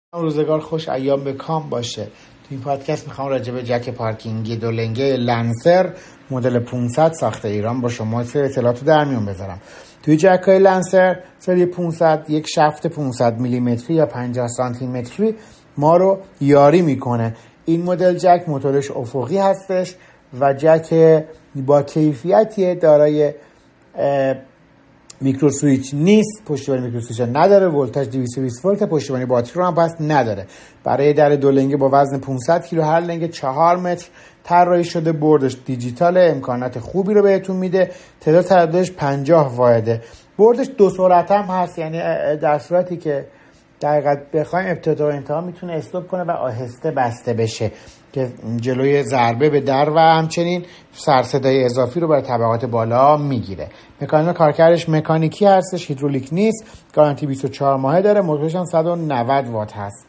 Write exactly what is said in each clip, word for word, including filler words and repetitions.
روزگار خوش، ایام به کام باشه. تو این پادکست میخوام راجع به جک پارکینگی دولنگه لنسر مدل پانصد ساخته ایران با شما سه اطلاعاتو در میون بذارم. توی جک‌های لنسر سری پانصد یک شفت پانصد میلیمتری یا پنجاه سانتی متری ما رو یاری میکنه. این مدل جک موتورش افقی هستش و جک با کیفیتیه، دارای میکرو سویچ نیست، پشتیبانی میکرو سویچ نداره، ولتاژ دویست و بیست ولت، پشتیبانی باتری رو هم پس نداره. برای در دو لنگه با وزن پانصد کیلو، هر لنگه چهار متر طراحی شده. بردش دیجیتال، امکانات خوبی رو بهتون میده. تعداد ترددش پنجاه واحده. بردش دو سرعت هم هست، یعنی در صورتی که دقیقاً بخوایم ابتدا و انتها میتونه استاپ کنه و آهسته بسته بشه که جلوی ضربه به در و همچنین سرصدای اضافی رو برای طبقات بالا میگیره. مکانیزم کارکردش مکانیکی هستش، هیدرولیک نیست. گارانتی بیست و چهار ماهه داره. موتورش هم صد و نود وات هست.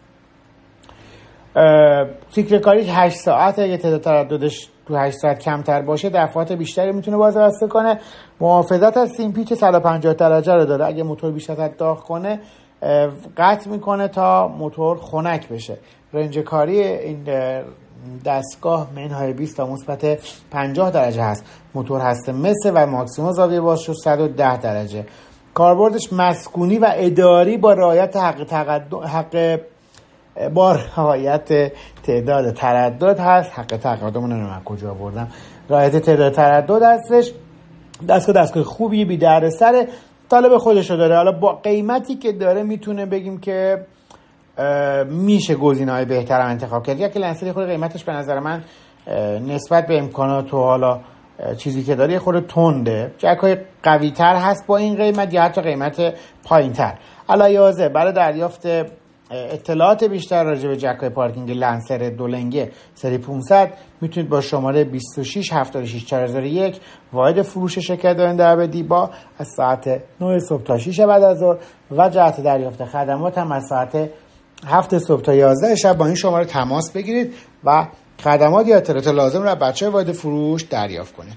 سیکل کاریش هشت ساعته. اگه تعداد ترددش تو هشت ساعت کمتر باشه دفعات بیشتری میتونه بازبسته کنه. محافظت از سیم پیچ صد و پنجاه درجه رو داره. اگه موتور بیش از حد داغ کنه قطع میکنه تا موتور خنک بشه. رنج کاری این دستگاه منهای بیست تا مثبت پنجاه درجه هست. موتور هسته مس و ماکسیموم زاویه بازش صد و ده درجه. کاربردش مسکونی و اداری با رعایت حق تقدم حق با رعایت تعداد تردد هست. حق تقدم رو من کجا بردم؟ رعایت تعداد تردد هستش. دستگاه دستگاه خوبی، بی دردسر، طالب خودشو داره. حالا با قیمتی که داره میتونه بگیم که میشه گزینه‌های بهتر هم انتخاب کرد. یک لنسر خود قیمتش به نظر من نسبت به امکانات و حالا چیزی که داره خود تنده. جک‌های قوی تر هست با این قیمت یا حتی قیمت پایین تر. علاوه برای دریافت اطلاعات بیشتر راجع به جک‌های پارکینگ لنسر دولنگه سری پانصد میتونید با شماره بیست و شش هفتاد و شش چهارصد و یک واحد فروش شرکت دارن در بدیبا از ساعت نه صبح تا شش بعد از ظهر و جهت دریافت خدمات هم از ساعت هفت صبح تا یازده شب با این شماره تماس بگیرید و خدمات یا اطلاعات لازم رو از بچه‌های واحد فروش دریافت کنید.